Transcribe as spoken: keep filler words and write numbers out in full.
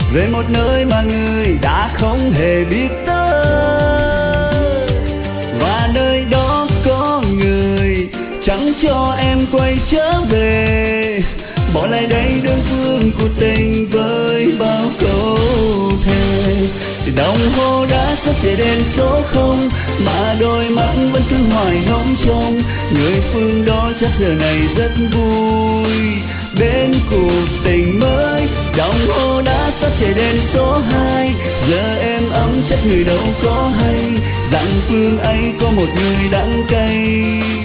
về một nơi mà người đã không hề biết tới, và nơi đó có người chẳng cho em quay trở về, bỏ lại đây đơn phương cuộc tình với bao câu thề. Đồng hồ đã sắp chạy đến số không, mà đôi mắt vẫn cứ hoài ngóng trông người phương đó chắc giờ này rất vui bên cuộc tình mới. Đồng hồ đã sắp chạy đến số hai, giờ em ấm chắc người đâu có hay rằng phương ấy có một người đắng cay.